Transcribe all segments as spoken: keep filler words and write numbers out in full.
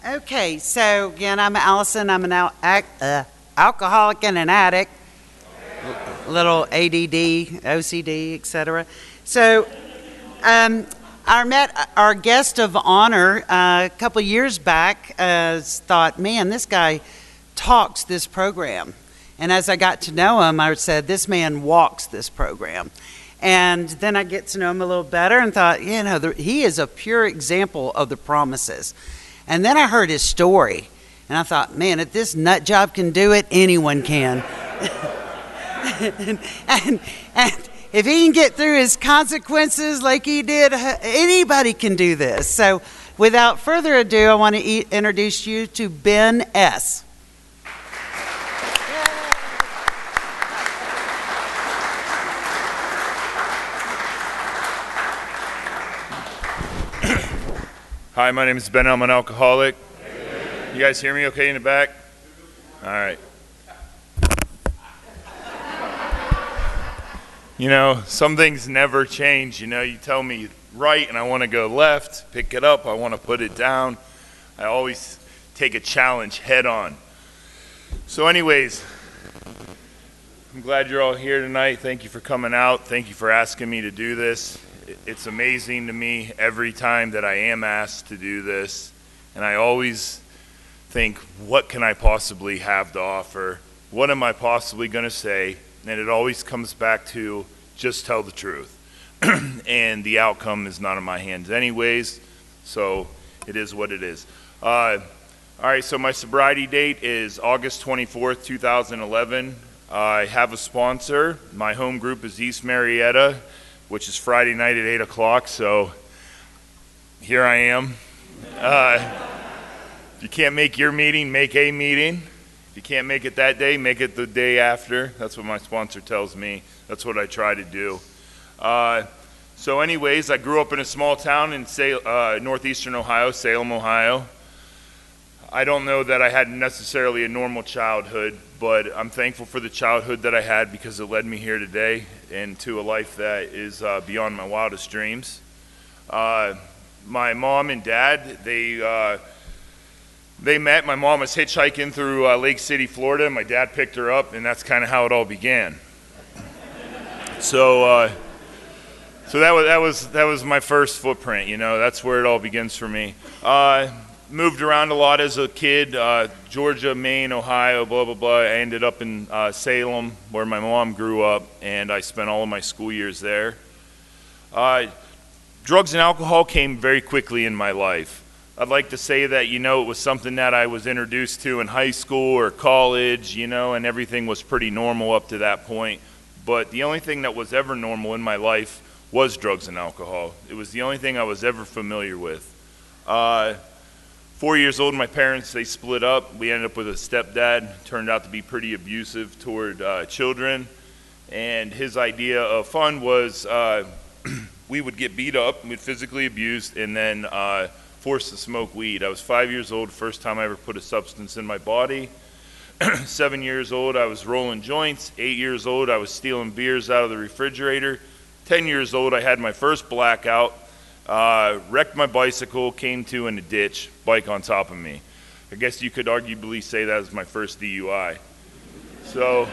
Okay, so again, I'm Allison. I'm an al- ac- uh, alcoholic and an addict, L- little A D D, O C D, et cetera. So, um, I met our guest of honor uh, a couple years back. Uh, thought, man, this guy talks this program. And as I got to know him, I said, this man walks this program. And then I get to know him a little better and thought, you know, the, he is a pure example of the promises. And then I heard his story, and I thought, man, if this nut job can do it, anyone can. and, and, and if he can get through his consequences like he did, anybody can do this. So without further ado, I want to e- introduce you to Ben S. Hi, my name is Ben. I'm an alcoholic. You guys hear me okay in the back? All right. You know, some things never change. You know, you tell me right and I want to go left, pick it up, I want to put it down. I always take a challenge head on. So anyways, I'm glad you're all here tonight. Thank you for coming out. Thank you for asking me to do this. It's amazing to me every time that I am asked to do this, and I always think, what can I possibly have to offer? What am I possibly going to say? And it always comes back to just tell the truth. And the outcome is not in my hands anyways, so it is what it is. Uh, all right, so my sobriety date is August twenty-fourth, two thousand eleven. I have a sponsor. My home group is East Marietta, which is Friday night at eight o'clock, so here I am. Uh, if you can't make your meeting, make a meeting. If you can't make it that day, make it the day after. That's what my sponsor tells me. That's what I try to do. Uh, so anyways, I grew up in a small town in Sal- uh, northeastern Ohio, Salem, Ohio. I don't know that I had necessarily a normal childhood, but I'm thankful for the childhood that I had because it led me here today and to a life that is uh, beyond my wildest dreams. Uh, my mom and dad, they uh, they met. My mom was hitchhiking through uh, Lake City, Florida. My dad picked her up, and that's kind of how it all began. So, uh, so that was that was that was my first footprint. You know, that's where it all begins for me. Uh, Moved around a lot as a kid, uh, Georgia, Maine, Ohio, blah, blah, blah. I ended up in uh, Salem, where my mom grew up, and I spent all of my school years there. Uh, drugs and alcohol came very quickly in my life. I'd like to say that, you know, it was something that I was introduced to in high school or college, you know, and everything was pretty normal up to that point. But the only thing that was ever normal in my life was drugs and alcohol. It was the only thing I was ever familiar with. Uh, Four years old, my parents, they split up. We ended up with a stepdad, turned out to be pretty abusive toward uh, children. And his idea of fun was uh, we would get beat up, we'd physically abused, and then uh, forced to smoke weed. I was five years old, first time I ever put a substance in my body. Seven years old, I was rolling joints. Eight years old, I was stealing beers out of the refrigerator. Ten years old, I had my first blackout. Uh, wrecked my bicycle, came to in a ditch, bike on top of me. I guess you could arguably say that was my first D U I. So,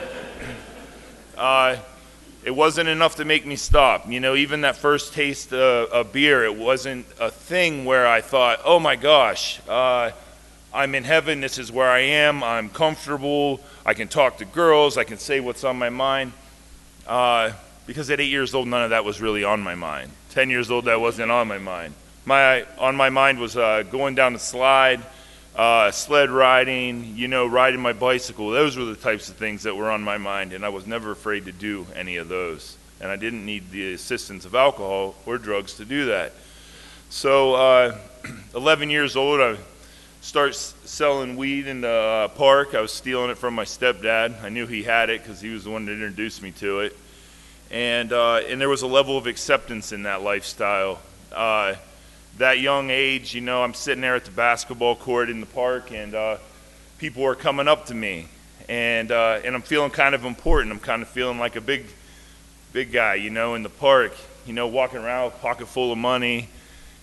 uh, it wasn't enough to make me stop. You know, even that first taste uh, of beer, it wasn't a thing where I thought, oh my gosh, uh, I'm in heaven, this is where I am, I'm comfortable, I can talk to girls, I can say what's on my mind. Uh, because at eight years old, none of that was really on my mind. Ten years old, that wasn't on my mind. My on my mind was uh, going down the slide, uh, sled riding, you know, riding my bicycle. Those were the types of things that were on my mind, and I was never afraid to do any of those. And I didn't need the assistance of alcohol or drugs to do that. So, uh, eleven years old, I start selling weed in the uh, park. I was stealing it from my stepdad. I knew he had it because he was the one that introduced me to it. And uh, and there was a level of acceptance in that lifestyle. Uh, that young age, you know, I'm sitting there at the basketball court in the park, and uh, people are coming up to me, and uh, and I'm feeling kind of important. I'm kind of feeling like a big, big guy, you know, in the park, you know, walking around with a pocket full of money,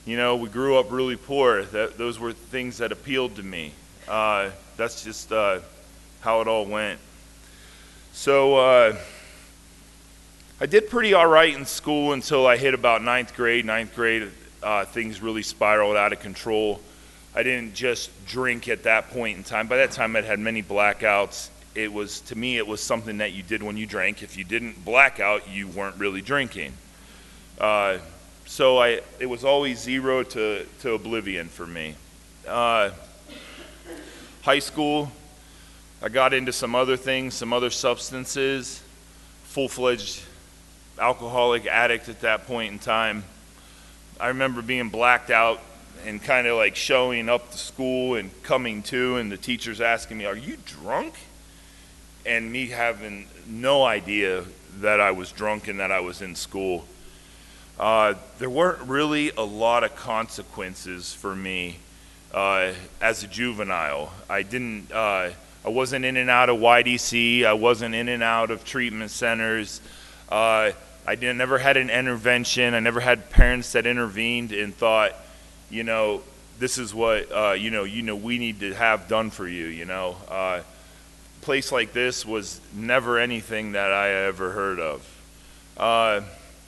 You know, we grew up really poor. That, those were things that appealed to me. Uh, that's just uh, how it all went. So uh, I did pretty all right in school until I hit about ninth grade. Ninth grade, uh, things really spiraled out of control. I didn't just drink at that point in time. By that time, I'd had many blackouts. It was, to me, it was something that you did when you drank. If you didn't black out, you weren't really drinking. Uh, so I, it was always zero to, to oblivion for me. Uh, high school, I got into some other things, some other substances, full-fledged alcoholic addict at that point in time. I remember being blacked out and kind of like showing up to school and coming to, and the teachers asking me, "Are you drunk?" And me having no idea that I was drunk and that I was in school. Uh, there weren't really a lot of consequences for me uh, as a juvenile. I didn't, uh, I wasn't in and out of Y D C. I wasn't in and out of treatment centers. Uh, I didn't, never had an intervention. I never had parents that intervened and thought, you know, this is what, uh, you know, you know, we need to have done for you, you know. Uh, place like this was never anything that I ever heard of. Uh,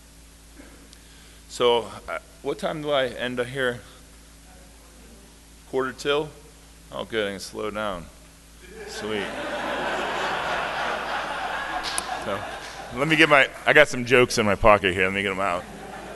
so uh, what time do I end up here? Quarter till? Oh, good, I can slow down. Sweet. So, let me get my, I got some jokes in my pocket here, let me get them out.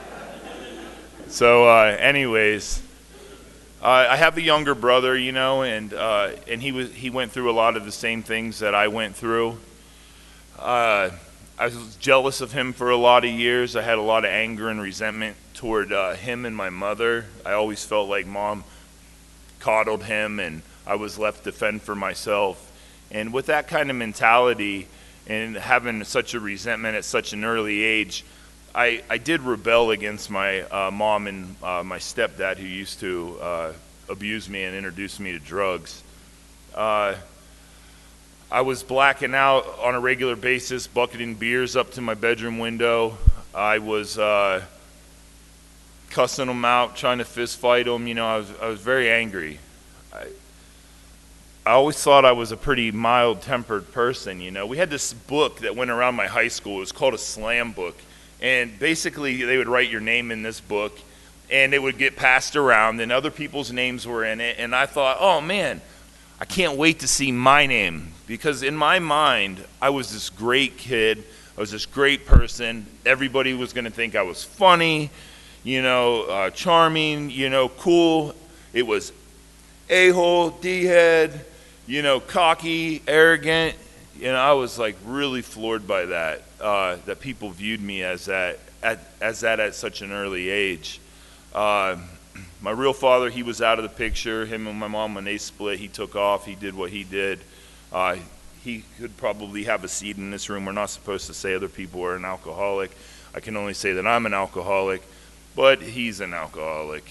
So uh, anyways, uh, I have a younger brother, you know, and uh, and he was he went through a lot of the same things that I went through. Uh, I was jealous of him for a lot of years. I had a lot of anger and resentment toward uh, him and my mother. I always felt like Mom coddled him and I was left to fend for myself. And with that kind of mentality and having such a resentment at such an early age, I, I did rebel against my uh, mom and uh, my stepdad, who used to uh, abuse me and introduce me to drugs. Uh, I was blacking out on a regular basis, bucketing beers up to my bedroom window. I was uh, cussing them out, trying to fist fight them. You know, I was, I was very angry. I, I always thought I was a pretty mild-tempered person, you know. We had this book that went around my high school. It was called a slam book. And basically, they would write your name in this book, and it would get passed around, and other people's names were in it. And I thought, oh, man, I can't wait to see my name. Because in my mind, I was this great kid. I was this great person. Everybody was going to think I was funny, you know, uh, charming, you know, cool. It was a-hole, D-head, you know, cocky, arrogant. You know, I was like really floored by that, uh, that people viewed me as that at, as that at such an early age. Uh, my real father, he was out of the picture. Him and my mom, when they split, he took off. He did what he did. Uh, he could probably have a seat in this room. We're not supposed to say other people are an alcoholic. I can only say that I'm an alcoholic, but he's an alcoholic.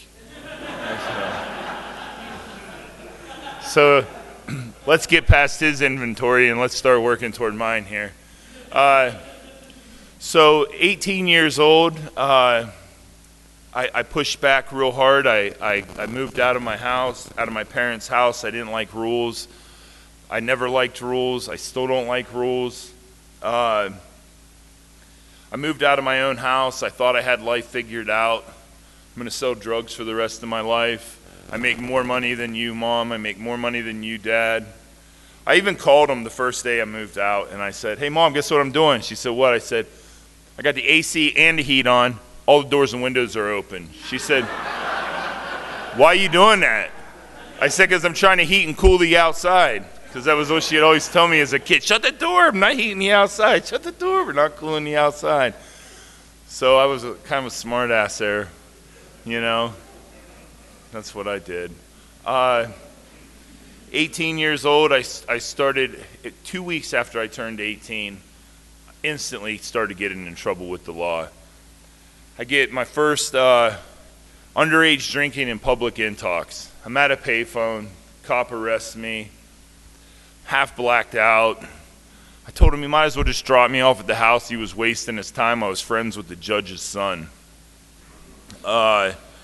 So let's get past his inventory and let's start working toward mine here. Uh, so eighteen years old, uh, I, I pushed back real hard. I, I, I moved out of my house, out of my parents' house. I didn't like rules. I never liked rules. I still don't like rules. Uh, I moved out of my own house. I thought I had life figured out. I'm going to sell drugs for the rest of my life. I make more money than you, Mom. I make more money than you, Dad. I even called him the first day I moved out, and I said, hey, Mom, guess what I'm doing? She said, what? I said, I got the A C and the heat on. All the doors and windows are open. She said, why are you doing that? I said, because I'm trying to heat and cool the outside. Because that was what she had always tell me as a kid. Shut the door. I'm not heating the outside. Shut the door. We're not cooling the outside. So I was a, kind of a smart ass there, you know. That's what I did. Uh, eighteen years old, I, I started, two weeks after I turned eighteen, instantly started getting in trouble with the law. I get my first uh, underage drinking in public intox. I'm at a payphone, cop arrests me, half blacked out. I told him he might as well just drop me off at the house. He was wasting his time. I was friends with the judge's son. Uh,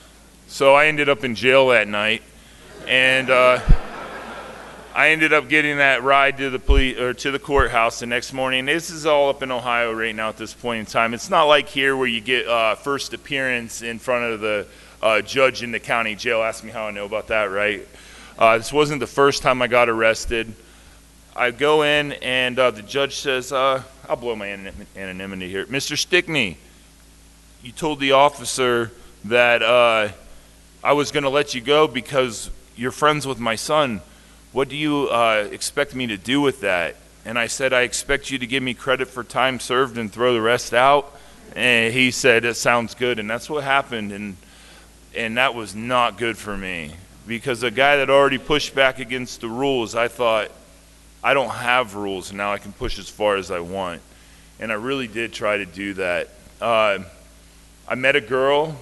So I ended up in jail that night, and uh, I ended up getting that ride to the police or to the courthouse the next morning. This is all up in Ohio right now at this point in time. It's not like here where you get uh, first appearance in front of the uh, judge in the county jail. Ask me how I know about that, right? Uh, this wasn't the first time I got arrested. I go in, and uh, the judge says, uh, I'll blow my anonymity here. Mister Stickney, you told the officer that uh, I was going to let you go because you're friends with my son. What do you uh, expect me to do with that? And I said, I expect you to give me credit for time served and throw the rest out. And he said, it sounds good. And that's what happened. And, and that was not good for me. Because a guy that already pushed back against the rules, I thought, I don't have rules, and now I can push as far as I want. And I really did try to do that. Uh, I met a girl.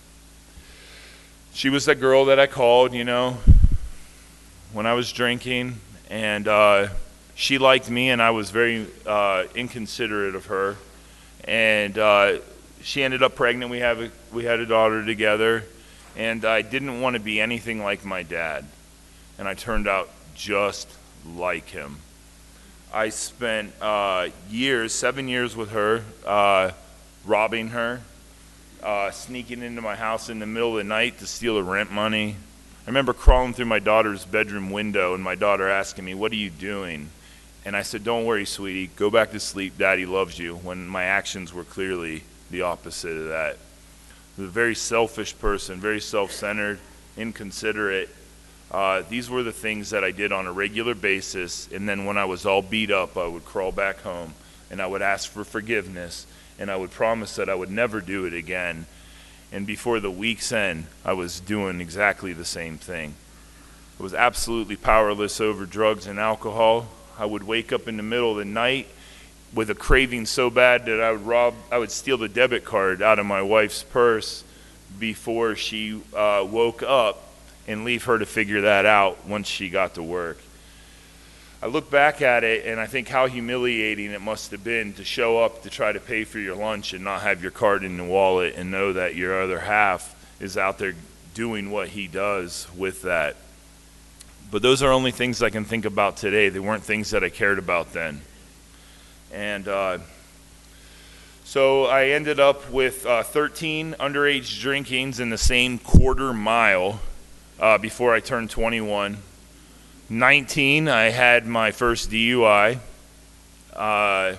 She was that girl that I called, you know, when I was drinking. And uh, she liked me, and I was very uh, inconsiderate of her. And uh, she ended up pregnant. We have a, we had a daughter together. And I didn't want to be anything like my dad. And I turned out just like him. I spent uh, years, seven years with her, uh, robbing her, uh, sneaking into my house in the middle of the night to steal the rent money. I remember crawling through my daughter's bedroom window and my daughter asking me, what are you doing? And I said, don't worry, sweetie, go back to sleep, Daddy loves you, when my actions were clearly the opposite of that. I was a very selfish person, very self-centered, inconsiderate. Uh, these were the things that I did on a regular basis, and then when I was all beat up, I would crawl back home, and I would ask for forgiveness, and I would promise that I would never do it again. And before the week's end, I was doing exactly the same thing. I was absolutely powerless over drugs and alcohol. I would wake up in the middle of the night with a craving so bad that I would rob, I would steal the debit card out of my wife's purse before she uh, woke up, and leave her to figure that out once she got to work. I look back at it and I think how humiliating it must have been to show up to try to pay for your lunch and not have your card in the wallet and know that your other half is out there doing what he does with that. But those are only things I can think about today. They weren't things that I cared about then. And uh, so I ended up with uh, thirteen underage drinkings in the same quarter mile Uh, before I turned twenty-one. nineteen, I had my first D U I. Uh,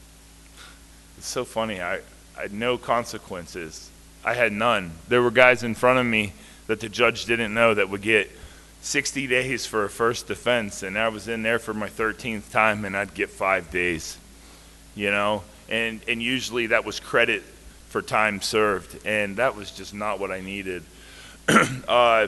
it's so funny, I, I had no consequences. I had none. There were guys in front of me that the judge didn't know that would get sixty days for a first offense, and I was in there for my thirteenth time, and I'd get five days, you know? And, and usually that was credit for time served, and that was just not what I needed. uh,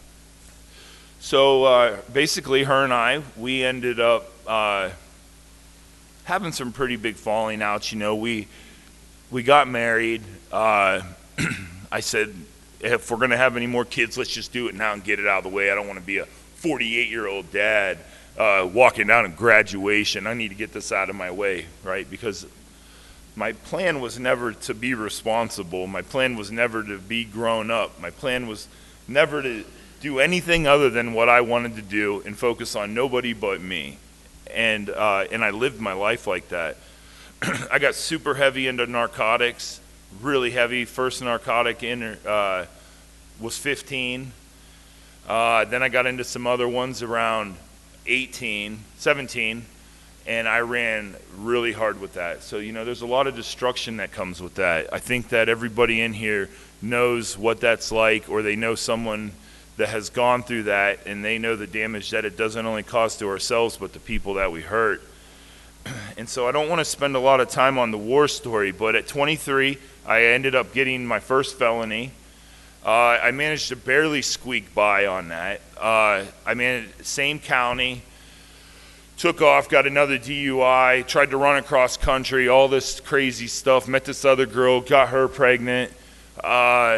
So uh, basically, her and I, we ended up uh, having some pretty big falling outs. You know, we we got married. Uh, I said, if we're gonna have any more kids, let's just do it now and get it out of the way. I don't want to be a forty-eight-year-old dad uh, walking down at graduation. I need to get this out of my way, right? Because my plan was never to be responsible. My plan was never to be grown up. My plan was never to do anything other than what I wanted to do and focus on nobody but me. And uh, and I lived my life like that. I got super heavy into narcotics, really heavy. First narcotic in uh, was fifteen. Uh, then I got into some other ones around eighteen, seventeen, and I ran really hard with that. So, you know, there's a lot of destruction that comes with that. I think that everybody in here knows what that's like, or they know someone that has gone through that, and they know the damage that it doesn't only cause to ourselves, but the people that we hurt. And so I don't want to spend a lot of time on the war story, but at twenty-three, I ended up getting my first felony. Uh, I managed to barely squeak by on that. Uh, I mean, same county, took off, got another D U I, tried to run across country, all this crazy stuff, met this other girl, got her pregnant. Uh,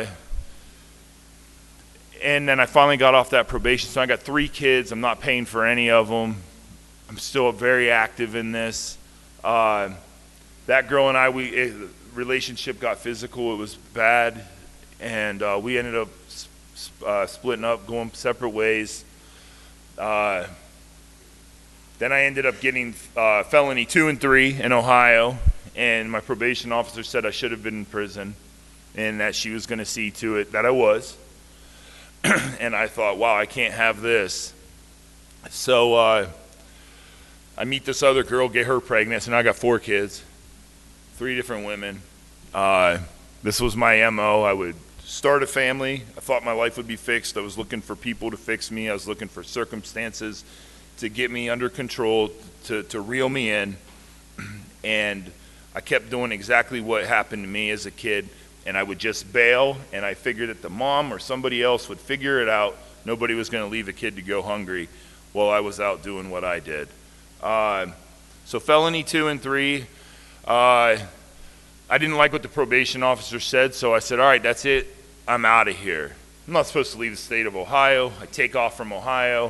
And then I finally got off that probation. So I got three kids. I'm not paying for any of them. I'm still very active in this. Uh, that girl and I, we it, relationship got physical. It was bad, and uh, we ended up uh, splitting up, going separate ways. Uh, then I ended up getting uh, felony two and three in Ohio, and my probation officer said I should have been in prison and that she was going to see to it that I was. And I thought, wow, I can't have this. So uh, I meet this other girl, get her pregnant, and I got four kids, three different women. Uh, this was my M O. I would start a family. I thought my life would be fixed. I was looking for people to fix me. I was looking for circumstances to get me under control, to, to reel me in. And I kept doing exactly what happened to me as a kid. And I would just bail, and I figured that the mom or somebody else would figure it out. Nobody was going to leave a kid to go hungry while I was out doing what I did. Uh, so felony two and three. Uh, I didn't like what the probation officer said, so I said, all right, that's it. I'm out of here. I'm not supposed to leave the state of Ohio. I take off from Ohio.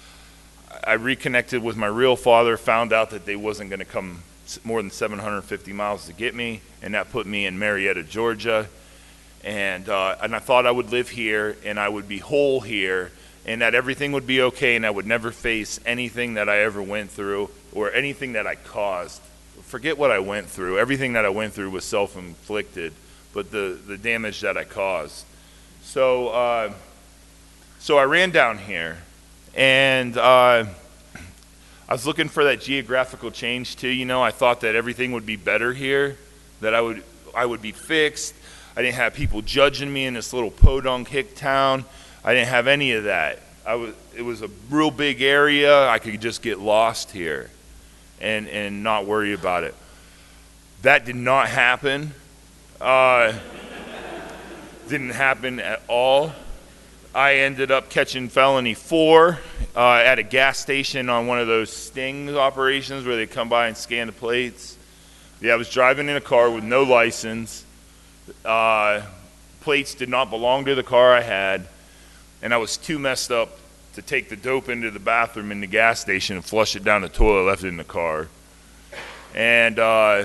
I reconnected with my real father, found out that they wasn't going to come more than seven hundred fifty miles to get me, and that put me in Marietta, Georgia. And, uh, and I thought I would live here, and I would be whole here, and that everything would be okay, and I would never face anything that I ever went through or anything that I caused. Forget what I went through. Everything that I went through was self-inflicted, but the, the damage that I caused. So, uh, so I ran down here, and uh, I was looking for that geographical change too. You know, I thought that everything would be better here, that I would I would be fixed. I didn't have people judging me in this little podunk hick town. I didn't have any of that. I was it was a real big area. I could just get lost here and and not worry about it. That did not happen. Uh, didn't happen at all. I ended up catching felony four uh, at a gas station on one of those sting operations where they come by and scan the plates. Yeah, I was driving in a car with no license. Uh, plates did not belong to the car I had, and I was too messed up to take the dope into the bathroom in the gas station and flush it down the toilet, left it in the car. And uh,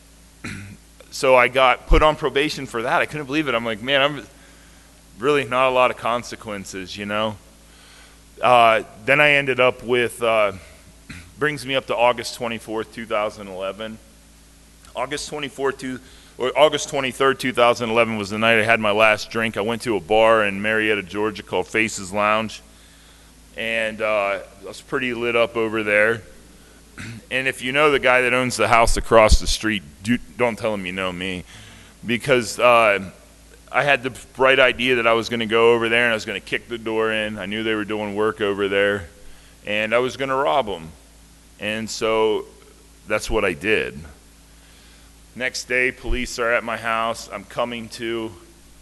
so I got put on probation for that. I couldn't believe it. I'm like, man, I'm really not a lot of consequences, you know. Uh, then I ended up with, uh, brings me up to August twenty-fourth, two thousand eleven. August twenty-fourth, two, or August twenty-third, two thousand eleven was the night I had my last drink. I went to a bar in Marietta, Georgia called Faces Lounge, and uh, I was pretty lit up over there. And if you know the guy that owns the house across the street, do, don't tell him you know me, because uh, I had the bright idea that I was going to go over there and I was going to kick the door in. I knew they were doing work over there, and I was going to rob them. And so that's what I did. Next day, police are at my house. I'm coming to,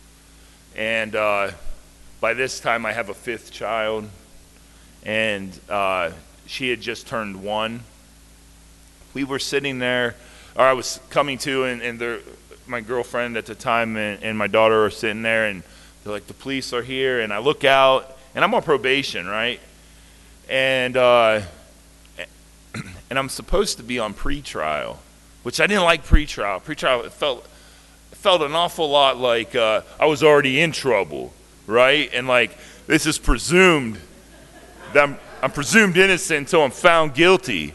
and uh, by this time I have a fifth child, and uh, she had just turned one. We were sitting there, or I was coming to, and, and there, my girlfriend at the time and, and my daughter are sitting there, and they're like, the police are here, and I look out, and I'm on probation, right? And uh, and I'm supposed to be on pretrial, which I didn't like pretrial. Pretrial, it felt, it felt an awful lot like uh, I was already in trouble, right? And like, this is presumed, that I'm, I'm presumed innocent until I'm found guilty.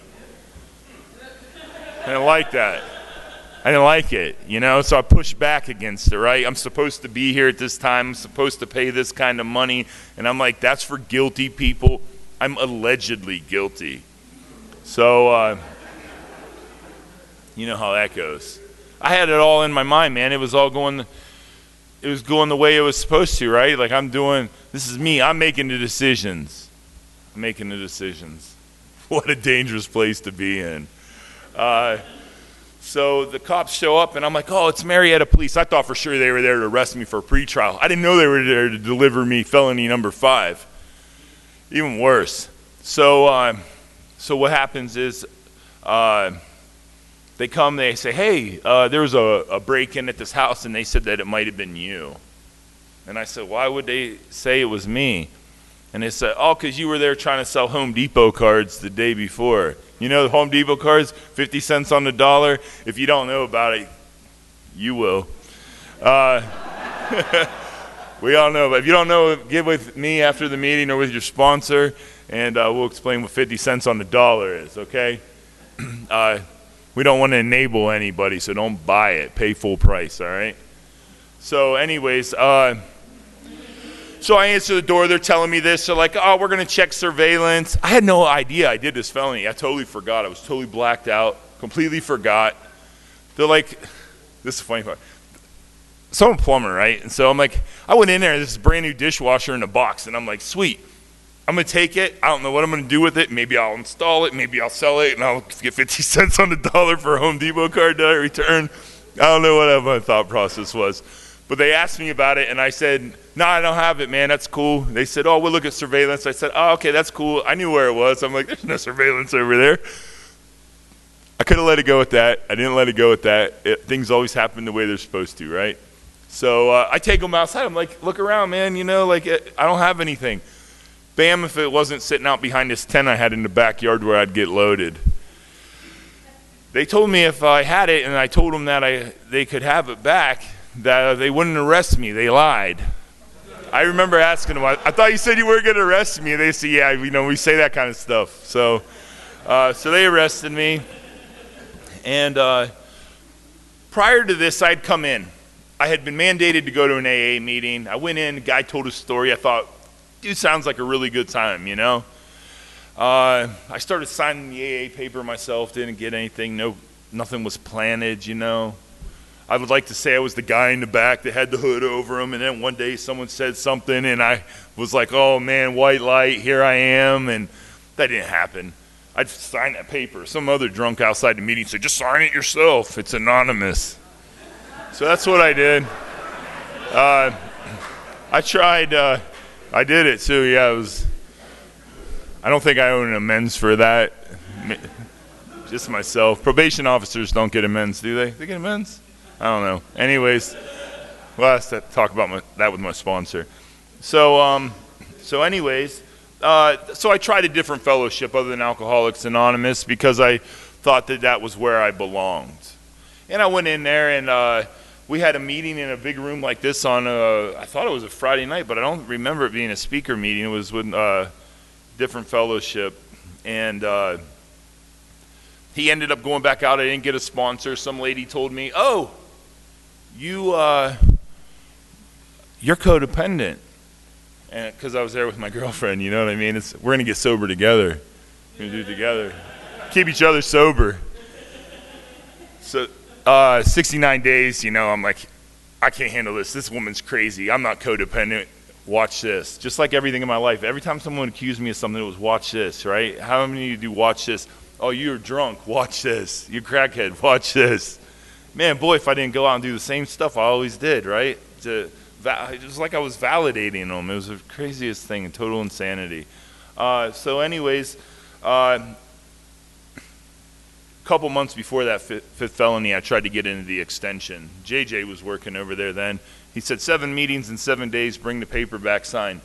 I didn't like that. I didn't like it, you know, so I pushed back against it, right? I'm supposed to be here at this time. I'm supposed to pay this kind of money. And I'm like, that's for guilty people. I'm allegedly guilty. So, uh, you know how that goes. I had it all in my mind, man. It was all going, it was going the way it was supposed to, right? Like, I'm doing, this is me. I'm making the decisions. I'm making the decisions. What a dangerous place to be in. Uh, so the cops show up, and I'm like, oh, it's Marietta police. I thought for sure they were there to arrest me for a pretrial. I didn't know they were there to deliver me felony number five. Even worse. So, uh, so what happens is uh, they come, they say, hey, uh, there was a, a break-in at this house, and they said that it might have been you. And I said, why would they say it was me? And they said, oh, because you were there trying to sell Home Depot cards the day before. You know the Home Depot cards, fifty cents on the dollar? If you don't know about it, you will. Uh, We all know, but if you don't know, get with me after the meeting or with your sponsor, and uh, we'll explain what fifty cents on the dollar is, okay? Uh, we don't want to enable anybody, so don't buy it. Pay full price, all right? So anyways, uh, so I answer the door. They're telling me this. They're like, oh, we're going to check surveillance. I had no idea I did this felony. I totally forgot. I was totally blacked out, completely forgot. They're like, this is a funny part. So I'm a plumber, right? And so I'm like, I went in there, and this is a brand new dishwasher in a box, and I'm like, sweet. I'm going to take it. I don't know what I'm going to do with it. Maybe I'll install it. Maybe I'll sell it, and I'll get fifty cents on the dollar for a Home Depot card that I return. I don't know what my thought process was. But they asked me about it, and I said, no, I don't have it, man. That's cool. They said, oh, we'll look at surveillance. I said, oh, okay, that's cool. I knew where it was. I'm like, there's no surveillance over there. I could have let it go with that. I didn't let it go with that. It, things always happen the way they're supposed to, right? So uh, I take them outside. I'm like, look around, man. You know, like, it, I don't have anything. Bam, if it wasn't sitting out behind this tent I had in the backyard where I'd get loaded. They told me if I had it, and I told them that I they could have it back, that they wouldn't arrest me. They lied. I remember asking them, I, I thought you said you weren't going to arrest me. And they said, yeah, you know, we say that kind of stuff. So, uh, so they arrested me. And uh, prior to this, I'd come in. I had been mandated to go to an A A meeting. I went in, the guy told his story. I thought, dude, sounds like a really good time, you know? Uh, I started signing the A A paper myself, didn't get anything, no, nothing was planted, you know? I would like to say I was the guy in the back that had the hood over him, and then one day someone said something, and I was like, oh man, white light, here I am, and that didn't happen. I'd sign that paper. Some other drunk outside the meeting said, just sign it yourself, it's anonymous. So that's what I did. Uh, I tried, uh, I did it too, yeah, it was, I don't think I owe an amends for that, just myself. Probation officers don't get amends, do they? They get amends? I don't know. Anyways, we'll have to talk about my, that with my sponsor. So, um, so anyways, uh, so I tried a different fellowship other than Alcoholics Anonymous because I thought that that was where I belonged. And I went in there, and uh, we had a meeting in a big room like this on, a, I thought it was a Friday night, but I don't remember it being a speaker meeting. It was with uh, different fellowship. And uh, he ended up going back out. I didn't get a sponsor. Some lady told me, oh, you, uh, you're codependent. And because I was there with my girlfriend, you know what I mean? It's, we're going to get sober together. We're going to do it together. Keep each other sober. So uh, sixty-nine days, you know, I'm like, I can't handle this. This woman's crazy. I'm not codependent. Watch this. Just like everything in my life. Every time someone accused me of something, it was watch this, right? How many of you do watch this? Oh, you're drunk. Watch this. You're crackhead. Watch this. Man, boy, if I didn't go out and do the same stuff I always did, right? To, it was like I was validating them. It was the craziest thing, total insanity. Uh, so anyways, uh, a couple months before that fifth, fifth felony, I tried to get into the extension. J J was working over there then. He said, seven meetings in seven days, bring the paper back, sign.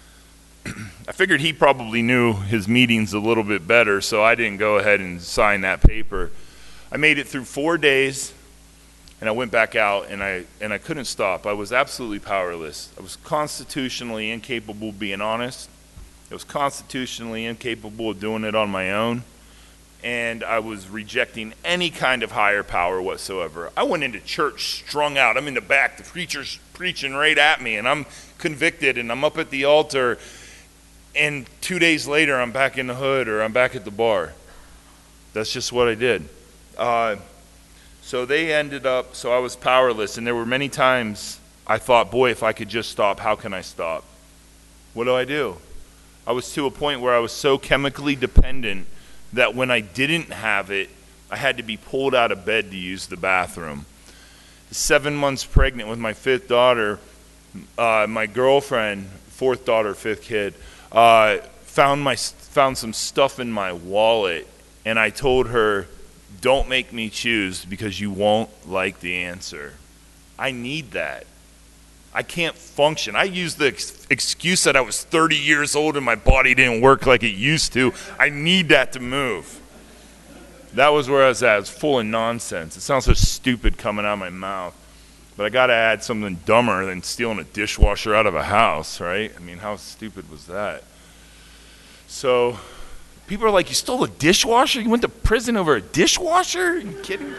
I figured he probably knew his meetings a little bit better, so I didn't go ahead and sign that paper. I made it through four days, and I went back out, and I and I couldn't stop. I was absolutely powerless. I was constitutionally incapable of being honest. I was constitutionally incapable of doing it on my own, and I was rejecting any kind of higher power whatsoever. I went into church strung out. I'm in the back. The preacher's preaching right at me, and I'm convicted, and I'm up at the altar, and two days later, I'm back in the hood, or I'm back at the bar. That's just what I did. Uh, so they ended up, so I was powerless, and there were many times I thought, boy, if I could just stop, how can I stop? What do I do? I was to a point where I was so chemically dependent that when I didn't have it, I had to be pulled out of bed to use the bathroom. Seven months pregnant with my fifth daughter, uh, my girlfriend, fourth daughter, fifth kid, uh, found my found some stuff in my wallet, and I told her, don't make me choose because you won't like the answer. I need that. I can't function. I used the ex- excuse that I was thirty years old and my body didn't work like it used to. I need that to move. That was where I was at. It was full of nonsense. It sounds so stupid coming out of my mouth. But I got to add something dumber than stealing a dishwasher out of a house, right? I mean, how stupid was that? So people are like, you stole a dishwasher? You went to prison over a dishwasher? Are you kidding?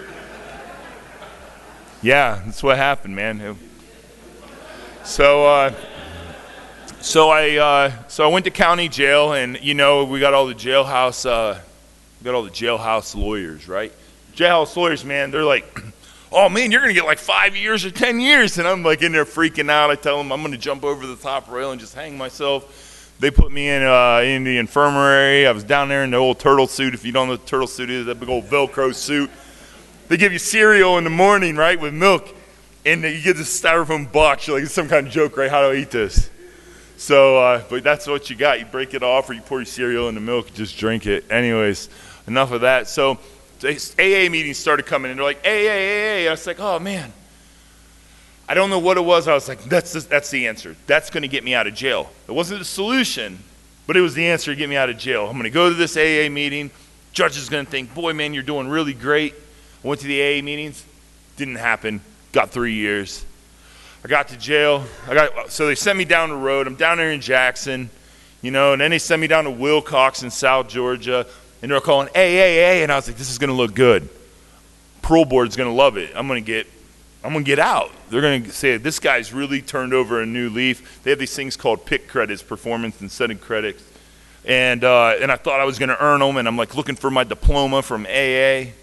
Yeah, that's what happened, man. So, uh, so I, uh, so I went to county jail, and you know, we got all the jailhouse, uh, we got all the jailhouse lawyers, right? Jailhouse lawyers, man, they're like, oh man, you're gonna get like five years or ten years, and I'm like in there freaking out. I tell them I'm gonna jump over the top rail and just hang myself. They put me in uh, in the infirmary. I was down there in the old turtle suit. If you don't know what the turtle suit is, that big old Velcro suit. They give you cereal in the morning, right, with milk, and you get this styrofoam box. You're like, it's some kind of joke, right? How do I eat this? So, uh, but that's what you got. You break it off, or you pour your cereal in the milk, and just drink it. Anyways, enough of that. So A A meetings started coming, and they're like, A A, A A. I was like, oh, man. I don't know what it was. I was like, that's the, that's the answer. That's going to get me out of jail. It wasn't the solution, but it was the answer to get me out of jail. I'm going to go to this A A meeting. Judge is going to think, boy, man, you're doing really great. I went to the A A meetings. Didn't happen. Got three years. I got to jail. I got so they sent me down the road. I'm down there in Jackson, you know, and then they sent me down to Wilcox in South Georgia, and they're calling A A A, and I was like, this is going to look good. Parole board's going to love it. I'm going to get, I'm going to get out. They're going to say this guy's really turned over a new leaf. They have these things called P I C credits, performance incentive credits, and uh, and I thought I was going to earn them, and I'm like looking for my diploma from A A.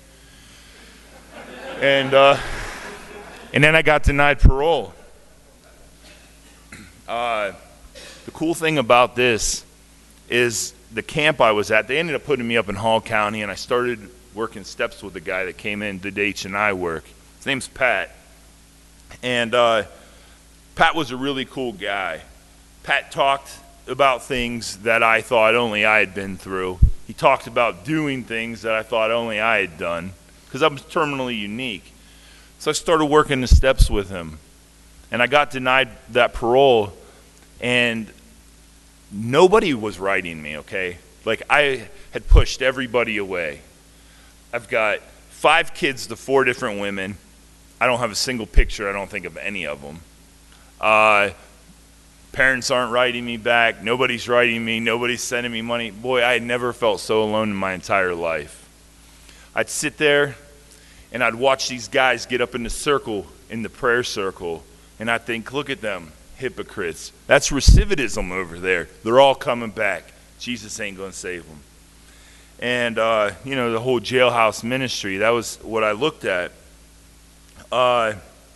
And uh, and then I got denied parole. Uh, the cool thing about this is the camp I was at, they ended up putting me up in Hall County, and I started working steps with the guy that came in, did H and I work. His name's Pat. And uh, Pat was a really cool guy. Pat talked about things that I thought only I had been through. He talked about doing things that I thought only I had done, because I'm terminally unique. So I started working the steps with him, and I got denied that parole, and nobody was writing me, okay? Like, I had pushed everybody away. I've got five kids to four different women. I don't have a single picture, I don't think, of any of them. Uh, parents aren't writing me back. Nobody's writing me. Nobody's sending me money. Boy, I had never felt so alone in my entire life. I'd sit there, and I'd watch these guys get up in the circle, in the prayer circle, and I'd think, look at them, hypocrites. That's recidivism over there. They're all coming back. Jesus ain't going to save them. And, uh, you know, the whole jailhouse ministry, that was what I looked at. Uh,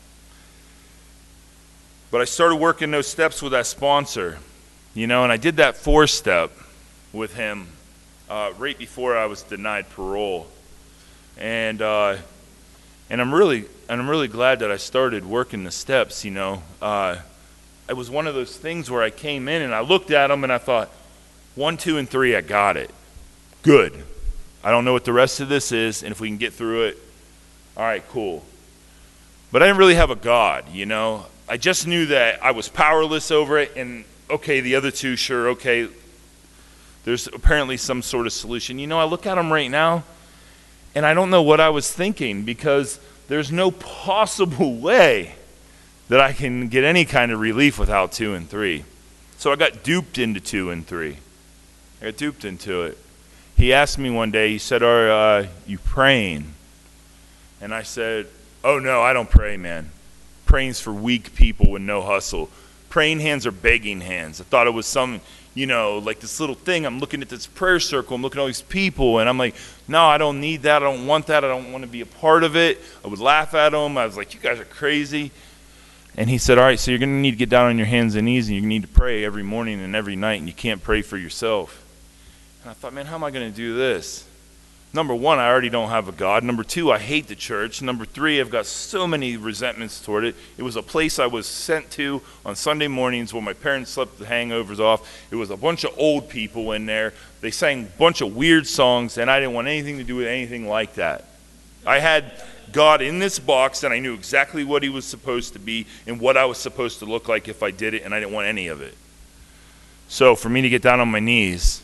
but I started working those steps with that sponsor, you know, and I did that four-step with him uh, right before I was denied parole. And uh, and I'm really and I'm really glad that I started working the steps. You know, uh, it was one of those things where I came in and I looked at them and I thought, one, two, and three, I got it. Good. I don't know what the rest of this is, and if we can get through it, all right, cool. But I didn't really have a God. You know, I just knew that I was powerless over it, and okay, the other two, sure, okay. There's apparently some sort of solution. You know, I look at them right now. And I don't know what I was thinking, because there's no possible way that I can get any kind of relief without two and three. So I got duped into two and three. I got duped into it. He asked me one day, he said, are uh, you praying? And I said, oh no, I don't pray, man. Praying's for weak people with no hustle. Praying hands are begging hands. I thought it was some, you know, like this little thing. I'm looking at this prayer circle. I'm looking at all these people, and I'm like, no, I don't need that. I don't want that. I don't want to be a part of it. I would laugh at him. I was like, you guys are crazy. And he said, all right, so you're going to need to get down on your hands and knees, and you need to pray every morning and every night, and you can't pray for yourself. And I thought, man, how am I going to do this? Number one, I already don't have a God. Number two, I hate the church. Number three, I've got so many resentments toward it. It was a place I was sent to on Sunday mornings when my parents slept the hangovers off. It was a bunch of old people in there. They sang a bunch of weird songs, and I didn't want anything to do with anything like that. I had God in this box, and I knew exactly what he was supposed to be and what I was supposed to look like if I did it, and I didn't want any of it. So for me to get down on my knees,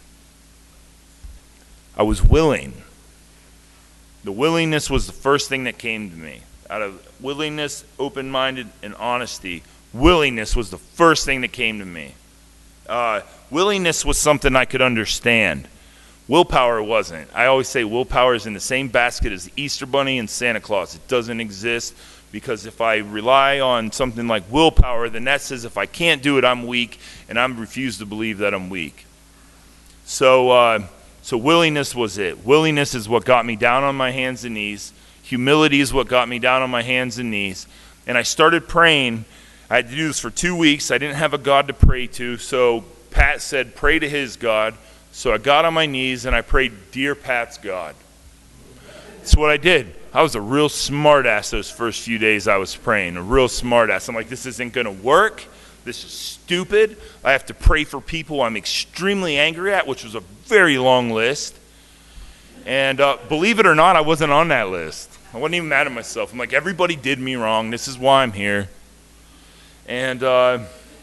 I was willing. The willingness was the first thing that came to me. out of willingness, open-minded, and honesty, willingness was the first thing that came to me. Uh, willingness was something I could understand. Willpower wasn't. I always say willpower is in the same basket as the Easter Bunny and Santa Claus. It doesn't exist, because if I rely on something like willpower, then that says if I can't do it, I'm weak, and I refuse to believe that I'm weak. So, uh, so willingness was it. Willingness is what got me down on my hands and knees. Humility is what got me down on my hands and knees. And I started praying. I had to do this for two weeks. I didn't have a God to pray to, so Pat said, pray to his God. So I got on my knees and I prayed, Dear Pat's God. That's what I did. I was a real smart ass those first few days I was praying, a real smart ass. I'm like, this isn't going to work. This is stupid. I have to pray for people I'm extremely angry at, which was a very long list. And uh, believe it or not, I wasn't on that list. I wasn't even mad at myself. I'm like, everybody did me wrong. This is why I'm here. And uh,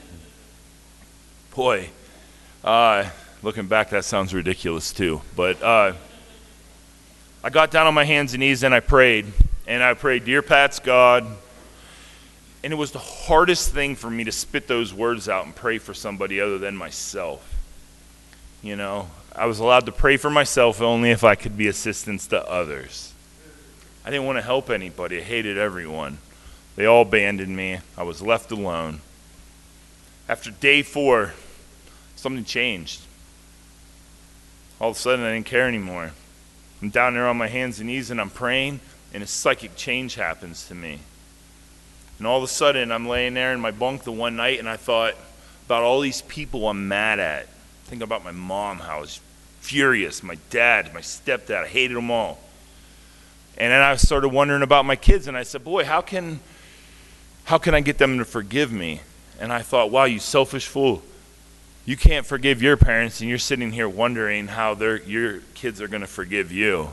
boy, uh, looking back, that sounds ridiculous too. But uh, I got down on my hands and knees and I prayed. And I prayed, Dear Pat's God. And it was the hardest thing for me to spit those words out and pray for somebody other than myself. You know, I was allowed to pray for myself only if I could be assistance to others. I didn't want to help anybody. I hated everyone. They all abandoned me. I was left alone. After day four, something changed. All of a sudden, I didn't care anymore. I'm down there on my hands and knees and I'm praying, and a psychic change happens to me. And all of a sudden, I'm laying there in my bunk the one night, and I thought about all these people I'm mad at. Thinking about my mom, how I was furious, my dad, my stepdad, I hated them all. And then I started wondering about my kids, and I said, boy, how can, how can I get them to forgive me? And I thought, wow, you selfish fool. You can't forgive your parents, and you're sitting here wondering how their, your kids are going to forgive you.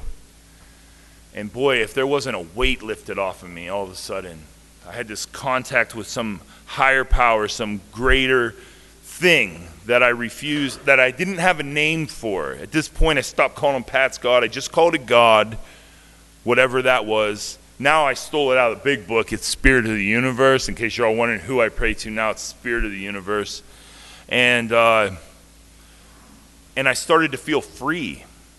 And boy, if there wasn't a weight lifted off of me all of a sudden, I had this contact with some higher power, some greater thing that I refused, that I didn't have a name for. At this point, I stopped calling him Pat's God. I just called it God, whatever that was. Now I stole it out of the big book. It's Spirit of the Universe. In case you're all wondering who I pray to now, it's Spirit of the Universe. And, uh, and I started to feel free.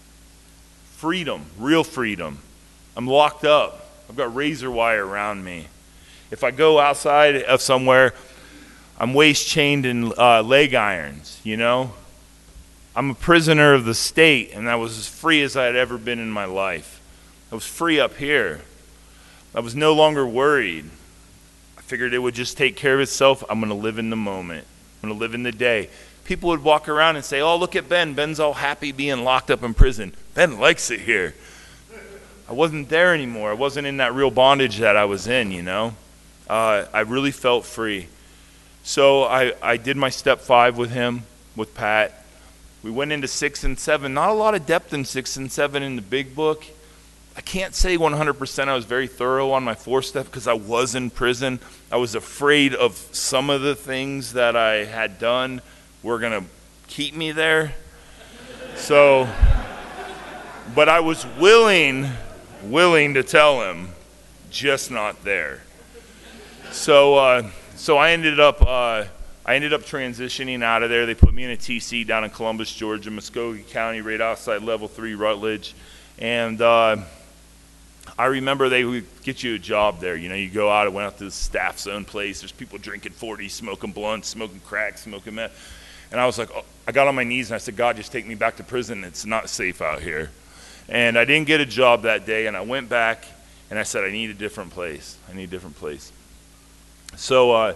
Freedom, real freedom. I'm locked up. I've got razor wire around me. If I go outside of somewhere, I'm waist chained in uh, leg irons, you know? I'm a prisoner of the state, and I was as free as I had ever been in my life. I was free up here. I was no longer worried. I figured it would just take care of itself. I'm going to live in the moment. I'm going to live in the day. People would walk around and say, oh, look at Ben. Ben's all happy being locked up in prison. Ben likes it here. I wasn't there anymore. I wasn't in that real bondage that I was in, you know? Uh, I really felt free. So I, I did my step five with him, with Pat. We went into six and seven. Not a lot of depth in six and seven in the big book. I can't say one hundred percent I was very thorough on my four step because I was in prison. I was afraid of some of the things that I had done were going to keep me there. So, but I was willing, willing to tell him, just not there. So, uh, so I ended up, uh, I ended up transitioning out of there. They put me in a T C down in Columbus, Georgia, Muskogee County, right outside Level Three Rutledge, and uh, I remember they would get you a job there. You know, you go out. I went out to the staff zone place. There's people drinking forty, smoking blunts, smoking crack, smoking meth, and I was like, oh, I got on my knees and I said, God, just take me back to prison. It's not safe out here, and I didn't get a job that day. And I went back and I said, I need a different place. I need a different place. So, uh,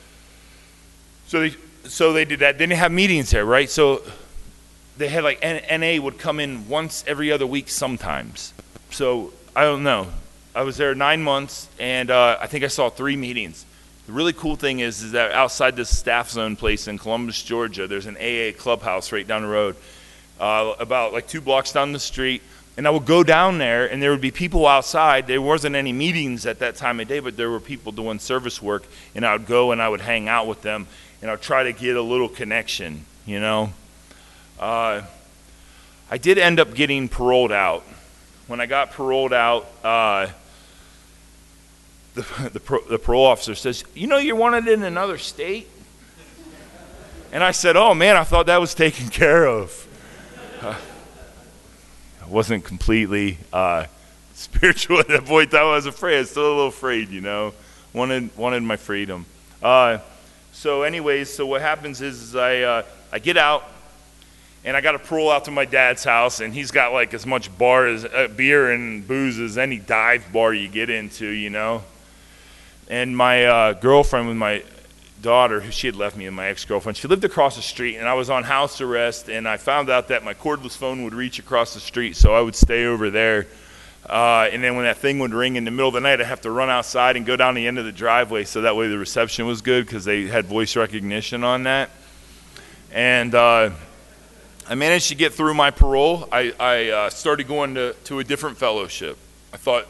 so they, so they did that. Then they have meetings there, right? So they had like N A would come in once every other week sometimes. So I don't know. I was there nine months, and uh, I think I saw three meetings. The really cool thing is, is that outside this staff zone place in Columbus, Georgia, there's an A A clubhouse right down the road, uh, about like two blocks down the street. And I would go down there, and there would be people outside. There wasn't any meetings at that time of day, but there were people doing service work, and I would go and I would hang out with them, and I would try to get a little connection, you know. Uh, I did end up getting paroled out. When I got paroled out, uh, the, the, pro, the parole officer says, you know you're wanted in another state? And I said, oh man, I thought that was taken care of. Uh, I wasn't completely uh, spiritual at that point. I was afraid. I was still a little afraid, you know. Wanted wanted my freedom. Uh, so anyways, so what happens is, is I, uh, I get out, and I got to parole out to my dad's house, and he's got like as much bar as uh, beer and booze as any dive bar you get into, you know. And my uh, girlfriend with my daughter, who she had left me, and my ex-girlfriend, she lived across the street, and I was on house arrest, and I found out that my cordless phone would reach across the street, so I would stay over there. Uh, and then when that thing would ring in the middle of the night, I'd have to run outside and go down the end of the driveway, so that way the reception was good, because they had voice recognition on that. And uh, I managed to get through my parole. I, I uh, started going to, to a different fellowship. I thought,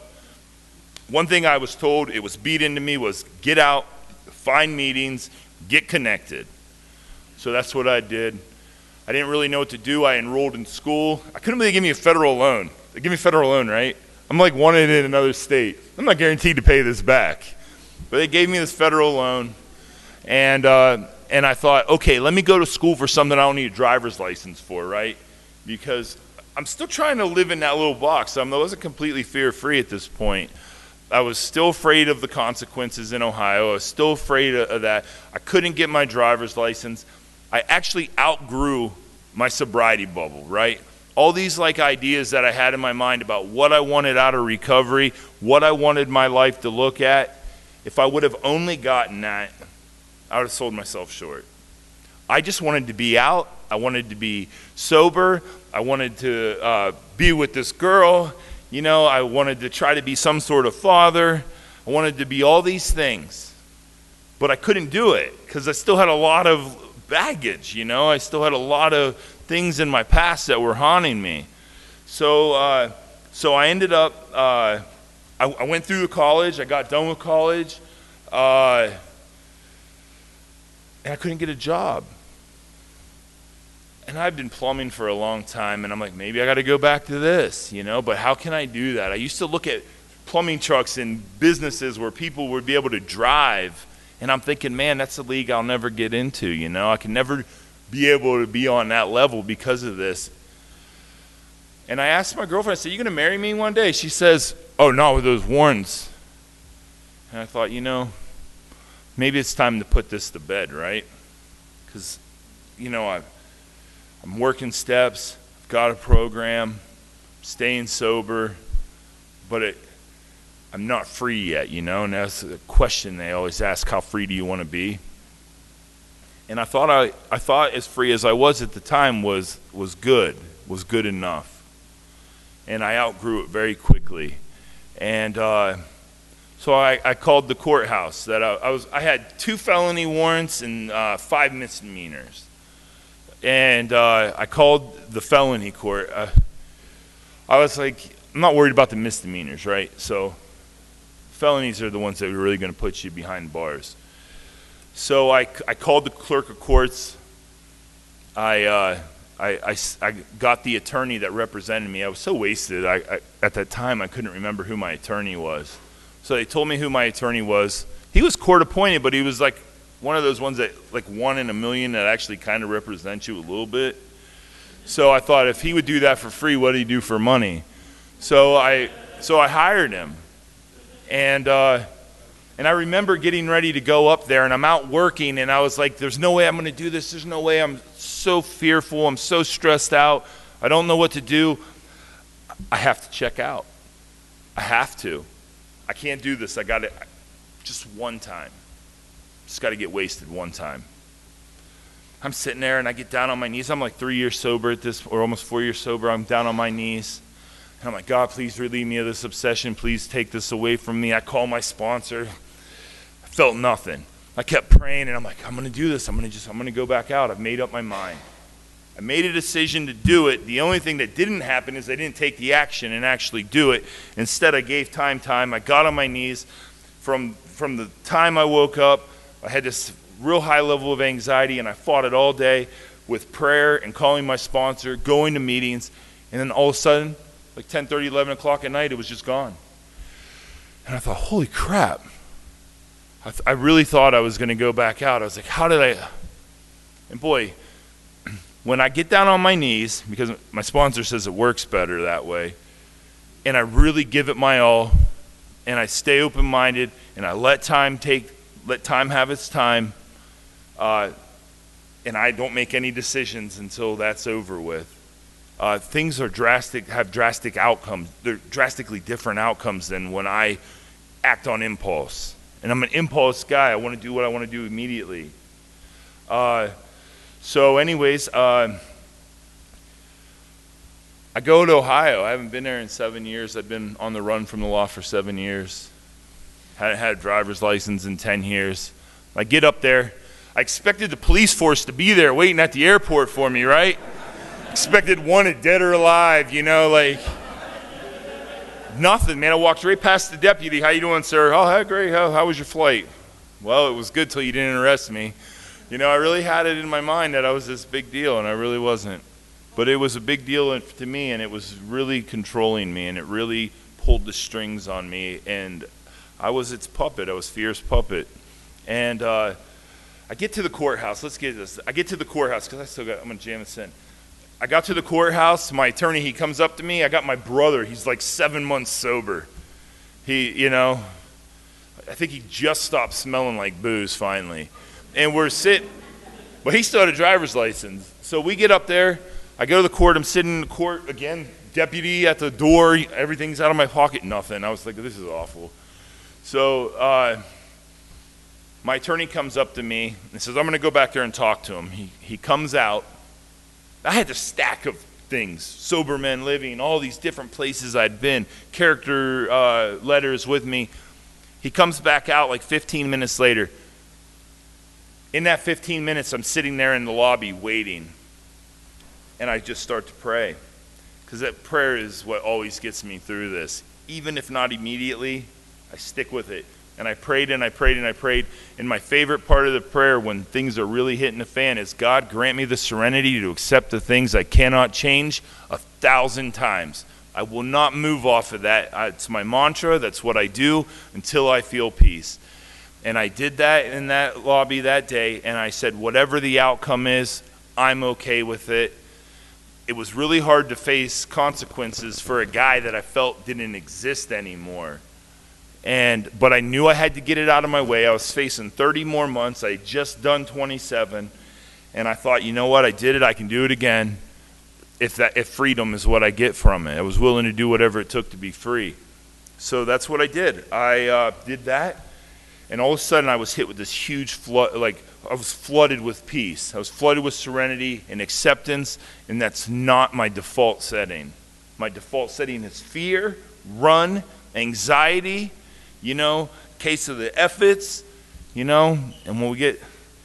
one thing I was told, it was beat into me, was get out, find meetings, get connected. So that's what I did. I didn't really know what to do. I enrolled in school. I couldn't believe they gave me a federal loan. They give me a federal loan, right? I'm like wanted in another state. I'm not guaranteed to pay this back. But they gave me this federal loan, and uh, and I thought, okay, let me go to school for something I don't need a driver's license for, right? Because I'm still trying to live in that little box. I wasn't completely fear-free at this point. I was still afraid of the consequences in Ohio. I was still afraid of, of that. I couldn't get my driver's license. I actually outgrew my sobriety bubble, right? All these like ideas that I had in my mind about what I wanted out of recovery, what I wanted my life to look at, if I would have only gotten that, I would have sold myself short. I just wanted to be out. I wanted to be sober. I wanted to uh, be with this girl. You know, I wanted to try to be some sort of father. I wanted to be all these things. But I couldn't do it because I still had a lot of baggage, you know. I still had a lot of things in my past that were haunting me. So uh, so I ended up, uh, I, I went through the college. I got done with college. Uh, and I couldn't get a job. And I've been plumbing for a long time, and I'm like, maybe I got to go back to this, you know, but how can I do that? I used to look at plumbing trucks in businesses where people would be able to drive, and I'm thinking, man, that's a league I'll never get into, you know. I can never be able to be on that level because of this. And I asked my girlfriend, I said, you going to marry me one day? She says, oh, not with those warrants. And I thought, you know, maybe it's time to put this to bed, right? Because, you know, I've I'm working steps, I've got a program, staying sober, but it, I'm not free yet, you know, and that's a question they always ask, how free do you want to be? And I thought I, I thought as free as I was at the time was, was good, was good enough. And I outgrew it very quickly. And uh, so I, I called the courthouse. That I, I, was, I had two felony warrants and uh, five misdemeanors. And uh, I called the felony court. Uh, I was like, I'm not worried about the misdemeanors, right? So felonies are the ones that are really going to put you behind bars. So I, I called the clerk of courts. I, uh, I, I, I got the attorney that represented me. I was so wasted. I, I, at that time, I couldn't remember who my attorney was. So they told me who my attorney was. He was court appointed, but he was like one of those ones that like one in a million that actually kind of represents you a little bit. So I thought if he would do that for free, what did he do for money? So I so I hired him. And uh, and I remember getting ready to go up there, and I'm out working, and I was like, there's no way I'm going to do this. There's no way. I'm so fearful. I'm so stressed out. I don't know what to do. I have to check out. I have to. I can't do this. I got it just one time. Just got to get wasted one time. I'm sitting there and I get down on my knees. I'm like three years sober at this, or almost four years sober. I'm down on my knees. And I'm like, God, please relieve me of this obsession. Please take this away from me. I call my sponsor. I felt nothing. I kept praying and I'm like, I'm going to do this. I'm going to just, I'm going to go back out. I've made up my mind. I made a decision to do it. The only thing that didn't happen is I didn't take the action and actually do it. Instead, I gave time time. I got on my knees. From, from the time I woke up, I had this real high level of anxiety, and I fought it all day with prayer and calling my sponsor, going to meetings, and then all of a sudden, like ten thirty, eleven o'clock at night, it was just gone. And I thought, holy crap. I, th- I really thought I was going to go back out. I was like, how did I? And boy, when I get down on my knees, because my sponsor says it works better that way, and I really give it my all, and I stay open-minded, and I let time take, let time have its time, uh, and I don't make any decisions until that's over with. Uh, things are drastic, have drastic outcomes. They're drastically different outcomes than when I act on impulse. And I'm an impulse guy. I want to do what I want to do immediately. Uh, so anyways, uh, I go to Ohio. I haven't been there in seven years. I've been on the run from the law for seven years. Hadn't had a driver's license in ten years. I get up there. I expected the police force to be there waiting at the airport for me, right? Expected wanted dead or alive, you know, like nothing, man. I walked right past the deputy. How you doing, sir? Oh, hey, great. How, how was your flight? Well, it was good till you didn't arrest me. You know, I really had it in my mind that I was this big deal, and I really wasn't. But it was a big deal to me, and it was really controlling me, and it really pulled the strings on me, and I was its puppet. I was Fear's puppet. And uh, I get to the courthouse. Let's get this. I get to the courthouse, because I still got, I'm going to jam this in. I got to the courthouse. My attorney, he comes up to me. I got my brother. He's like seven months sober. He, you know, I think he just stopped smelling like booze finally. And we're sitting, but he still had a driver's license. So we get up there. I go to the court. I'm sitting in the court again. Deputy at the door. Everything's out of my pocket. Nothing. I was like, this is awful. So uh, my attorney comes up to me and says, I'm going to go back there and talk to him. He, he comes out. I had a stack of things, Sober Men Living, all these different places I'd been, character uh, letters with me. He comes back out like fifteen minutes later. In that fifteen minutes, I'm sitting there in the lobby waiting, and I just start to pray, because that prayer is what always gets me through this. Even if not immediately, I stick with it. And I prayed and I prayed and I prayed. And my favorite part of the prayer when things are really hitting the fan is, God, grant me the serenity to accept the things I cannot change a thousand times. I will not move off of that. It's my mantra. That's what I do until I feel peace. And I did that in that lobby that day. And I said, whatever the outcome is, I'm okay with it. It was really hard to face consequences for a guy that I felt didn't exist anymore. And but I knew I had to get it out of my way. I was facing thirty more months. I had just done twenty-seven, and I thought, you know what? I did it. I can do it again. If that, if freedom is what I get from it, I was willing to do whatever it took to be free. So that's what I did. I uh, did that, and all of a sudden I was hit with this huge flood. Like I was flooded with peace. I was flooded with serenity and acceptance, and that's not my default setting. My default setting is fear, run, anxiety. You know, case of the efforts, you know, and when we get,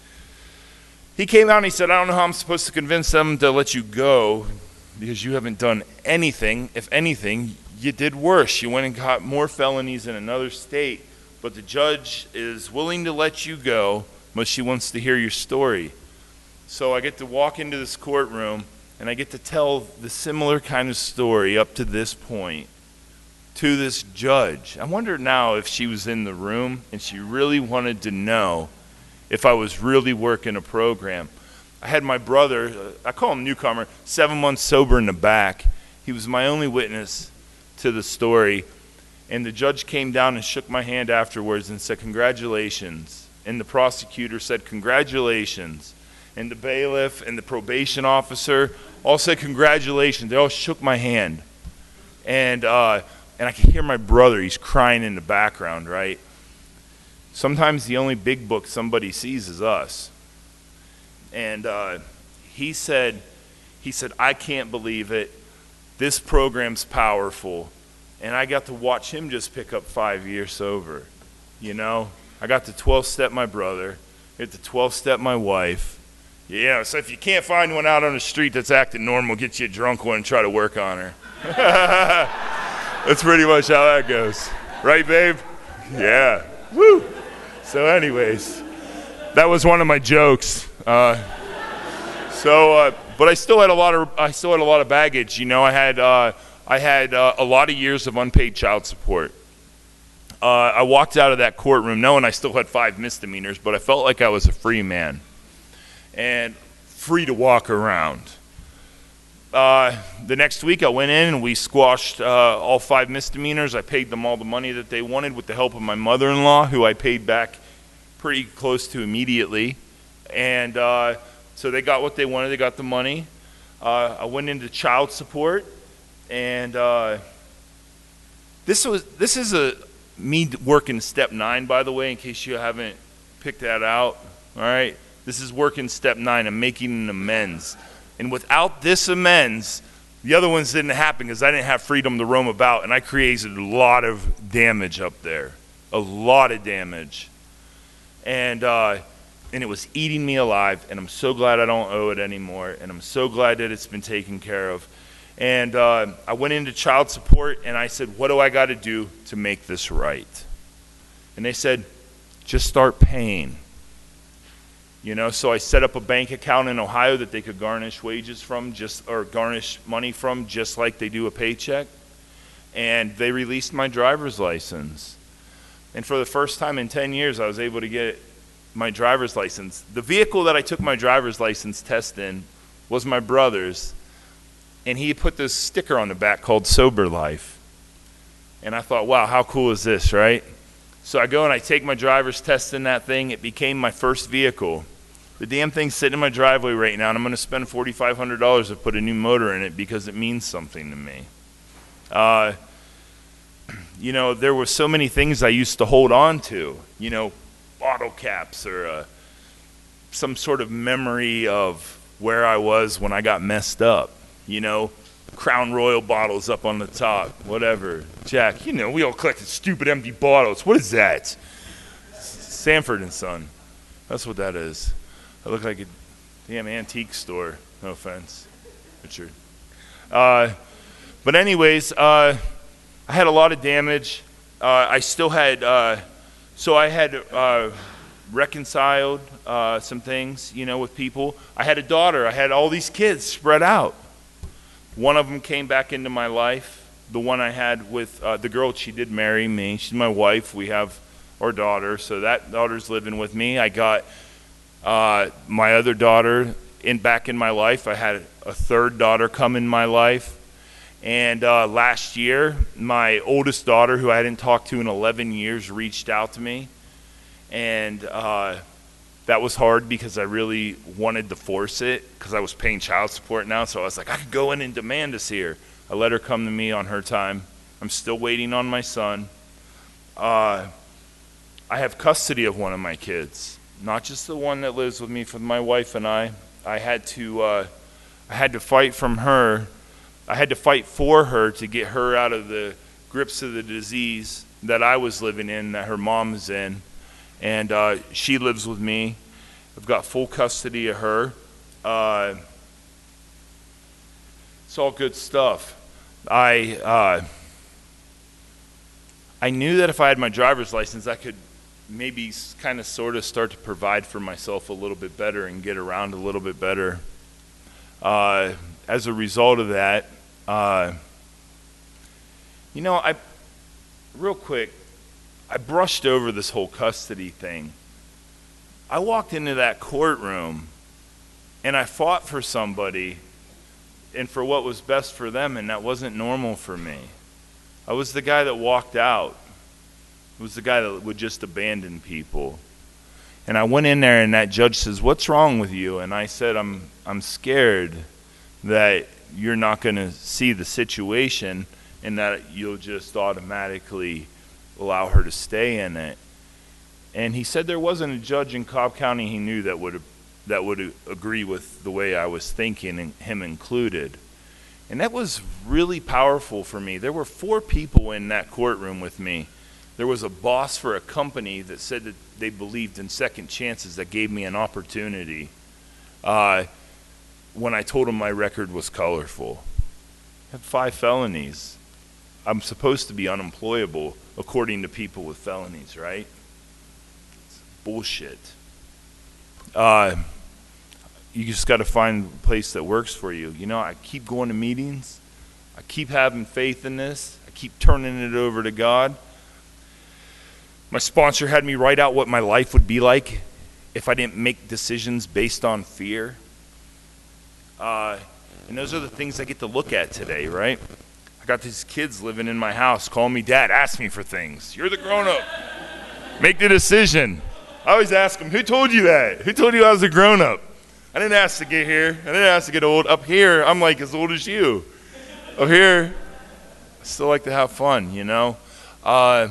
he came out and he said, I don't know how I'm supposed to convince them to let you go because you haven't done anything. If anything, you did worse. You went and got more felonies in another state, but the judge is willing to let you go, but she wants to hear your story. So I get to walk into this courtroom and I get to tell the similar kind of story up to this point to this judge. I wonder now if she was in the room and she really wanted to know if I was really working a program. I had my brother, I call him newcomer, seven months sober in the back. He was my only witness to the story. And the judge came down and shook my hand afterwards and said, congratulations. And the prosecutor said, congratulations. And the bailiff and the probation officer all said, congratulations. They all shook my hand. And, uh, And I can hear my brother, he's crying in the background, right? Sometimes the only big book somebody sees is us. And uh, he said, he said, I can't believe it. This program's powerful. And I got to watch him just pick up five years sober. You know, I got to twelve-step my brother, get to twelve-step my wife. Yeah, so if you can't find one out on the street that's acting normal, get you a drunk one and try to work on her. That's pretty much how that goes. Right, babe? Yeah. Woo! So anyways, that was one of my jokes. Uh, so, uh, but I still had a lot of, I still had a lot of baggage. You know, I had, uh, I had uh, a lot of years of unpaid child support. uh, I walked out of that courtroom knowing I still had five misdemeanors, but I felt like I was a free man and free to walk around. Uh, the next week I went in and we squashed uh, all five misdemeanors. I paid them all the money that they wanted with the help of my mother-in-law, who I paid back pretty close to immediately. And uh, so they got what they wanted. They got the money. Uh, I went into child support, and uh, this was this is a me working step nine, by the way, in case you haven't picked that out. All right, this is working step nine. I'm making an amends. And without this amends, the other ones didn't happen because I didn't have freedom to roam about, and I created a lot of damage up there, a lot of damage. And uh, and it was eating me alive, and I'm so glad I don't owe it anymore, and I'm so glad that it's been taken care of. And uh, I went into child support, and I said, what do I got to do to make this right? And they said, just start paying. You know, so I set up a bank account in Ohio that they could garnish wages from, just or garnish money from, just like they do a paycheck. And they released my driver's license. And for the first time in ten years, I was able to get my driver's license. The vehicle that I took my driver's license test in was my brother's, and he put this sticker on the back called Sober Life. And I thought, wow, how cool is this, right? So I go and I take my driver's test in that thing. It became my first vehicle. The damn thing's sitting in my driveway right now, and I'm going to spend four thousand five hundred dollars to put a new motor in it because it means something to me. Uh, you know, there were so many things I used to hold on to, you know, bottle caps or uh, some sort of memory of where I was when I got messed up, you know, Crown Royal bottles up on the top, whatever. Jack, you know, we all collected stupid empty bottles. What is that? Sanford and Son. That's what that is. I look like a damn antique store. No offense, Richard. Uh, but anyways, uh, I had a lot of damage. Uh, I still had, uh, so I had uh, reconciled uh, some things, you know, with people. I had a daughter. I had all these kids spread out. One of them came back into my life. The one I had with uh, the girl, she did marry me. She's my wife. We have our daughter, so that daughter's living with me. I got uh, my other daughter in back in my life. I had a third daughter come in my life. And uh, last year, my oldest daughter, who I hadn't talked to in eleven years, reached out to me. And uh, that was hard because I really wanted to force it because I was paying child support now. So I was like, I could go in and demand to see her. I let her come to me on her time. I'm still waiting on my son. Uh, I have custody of one of my kids, not just the one that lives with me, for my wife and I. I had to, uh, I had to fight from her. I had to fight for her to get her out of the grips of the disease that I was living in, that her mom is in. And uh, she lives with me. I've got full custody of her. Uh, it's all good stuff. I uh, I knew that if I had my driver's license, I could maybe kind of sort of start to provide for myself a little bit better and get around a little bit better. Uh, as a result of that, uh, you know, I real quick, I brushed over this whole custody thing. I walked into that courtroom and I fought for somebody and for what was best for them, and that wasn't normal for me. I was the guy that walked out. I was the guy that would just abandon people. And I went in there and that judge says, "What's wrong with you?" And I said, I'm I'm scared that you're not going to see the situation and that you'll just automatically allow her to stay in it. And he said there wasn't a judge in Cobb County he knew that would that would agree with the way I was thinking, and him included. And that was really powerful for me. There were four people in that courtroom with me. There was a boss for a company that said that they believed in second chances, that gave me an opportunity uh, when I told him my record was colorful. I had five felonies. I'm supposed to be unemployable according to people with felonies, right? It's bullshit. Uh, you just got to find a place that works for you. You know, I keep going to meetings. I keep having faith in this. I keep turning it over to God. My sponsor had me write out what my life would be like if I didn't make decisions based on fear. Uh, and those are the things I get to look at today, right? I got these kids living in my house, calling me dad, ask me for things. You're the grown-up. Make the decision. I always ask them, who told you that? Who told you I was a grown-up? I didn't ask to get here. I didn't ask to get old. Up here, I'm like as old as you. Up here, I still like to have fun, you know? Uh,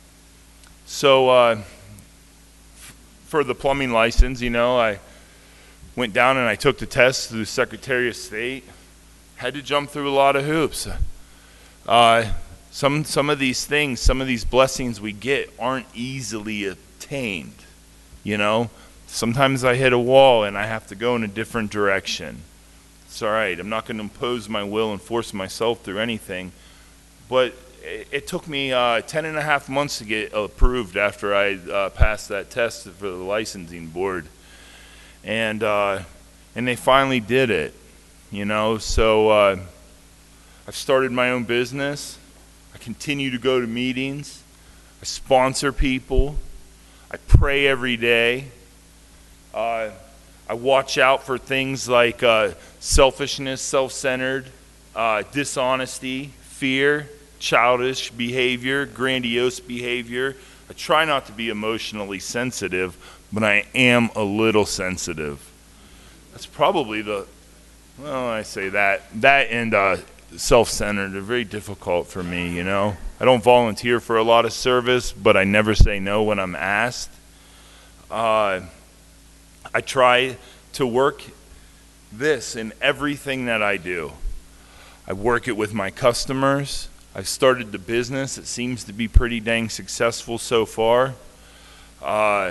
so uh, f- for the plumbing license, you know, I went down and I took the test through the Secretary of State. Had to jump through a lot of hoops. Uh, some some of these things, some of these blessings we get aren't easily attained, you know? Sometimes I hit a wall and I have to go in a different direction. It's all right. I'm not going to impose my will and force myself through anything. But it, it took me uh, ten and a half months to get approved after I uh, passed that test for the licensing board. And uh, and they finally did it, you know. So uh, I've started my own business. I continue to go to meetings. I sponsor people. I pray every day. Uh, I watch out for things like uh, selfishness, self-centered, uh, dishonesty, fear, childish behavior, grandiose behavior. I try not to be emotionally sensitive, but I am a little sensitive. That's probably the, well, I say that, that and uh, self-centered are very difficult for me, you know. I don't volunteer for a lot of service, but I never say no when I'm asked. Uh, I try to work this in everything that I do. I work it with my customers. I've started the business. It seems to be pretty dang successful so far. Uh,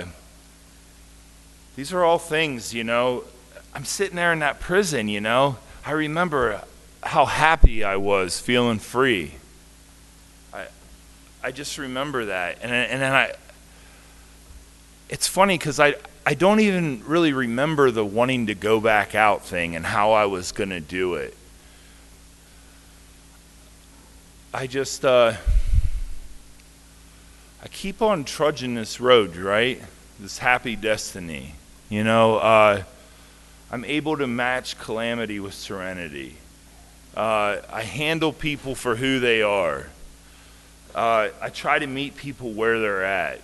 these are all things, you know. I'm sitting there in that prison, you know. I remember how happy I was feeling free. I I just remember that. And, and then I, it's funny because I, I don't even really remember the wanting to go back out thing and how I was going to do it. I just, uh, I keep on trudging this road, right? This happy destiny. You know, uh, I'm able to match calamity with serenity. Uh, I handle people for who they are. Uh, I try to meet people where they're at.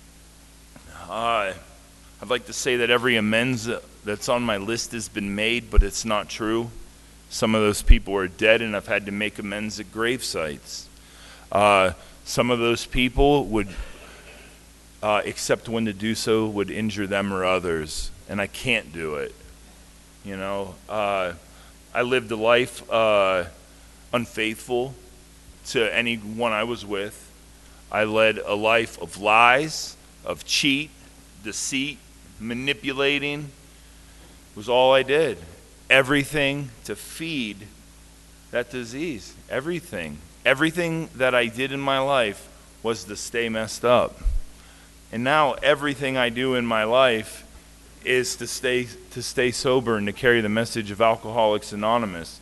Uh, I'd like to say that every amends that's on my list has been made, but it's not true. Some of those people are dead, and I've had to make amends at grave sites. Uh, some of those people would, uh, except when to do so, would injure them or others, and I can't do it. You know, uh, I lived a life uh, unfaithful to anyone I was with. I led a life of lies, of cheat, deceit, manipulating. Was all I did. Everything to feed that disease. Everything. Everything that I did in my life was to stay messed up. And now everything I do in my life is to stay to stay sober and to carry the message of Alcoholics Anonymous.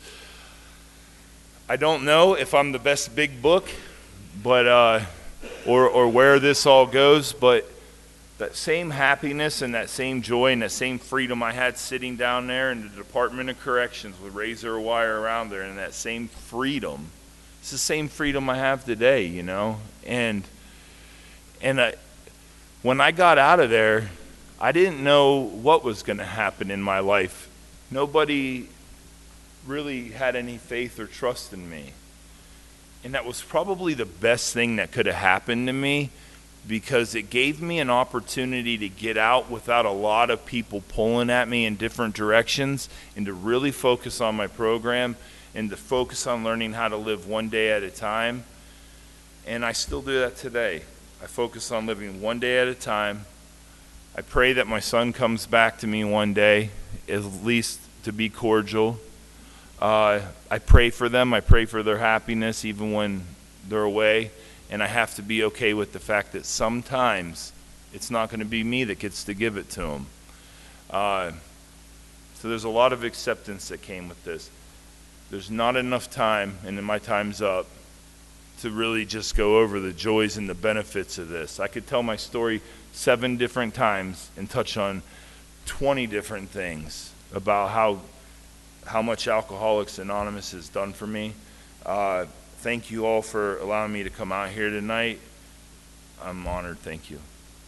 I don't know if I'm the best big book, but uh, or or where this all goes, but that same happiness and that same joy and that same freedom I had sitting down there in the Department of Corrections with razor wire around there, and that same freedom, it's the same freedom I have today, you know. And and I, when I got out of there, I didn't know what was going to happen in my life. Nobody really had any faith or trust in me. And that was probably the best thing that could have happened to me, because it gave me an opportunity to get out without a lot of people pulling at me in different directions, and to really focus on my program and to focus on learning how to live one day at a time. And I still do that today. I focus on living one day at a time. I pray that my son comes back to me one day, at least to be cordial. Uh, I pray for them. I pray for their happiness even when they're away. And I have to be okay with the fact that sometimes it's not going to be me that gets to give it to them. Uh, so there's a lot of acceptance that came with this. There's not enough time, and then my time's up, to really just go over the joys and the benefits of this. I could tell my story seven different times and touch on twenty different things about how how much Alcoholics Anonymous has done for me. Uh, thank you all for allowing me to come out here tonight. I'm honored. Thank you.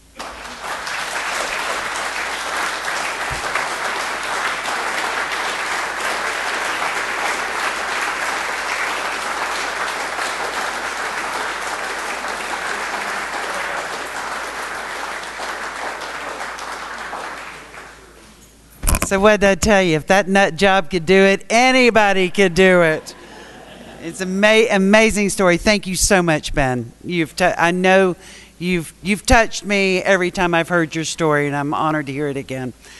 So what did I tell you? If that nut job could do it, anybody could do it. It's an ama- amazing story. Thank you so much, Ben. You've t- I know you've you've touched me every time I've heard your story, and I'm honored to hear it again.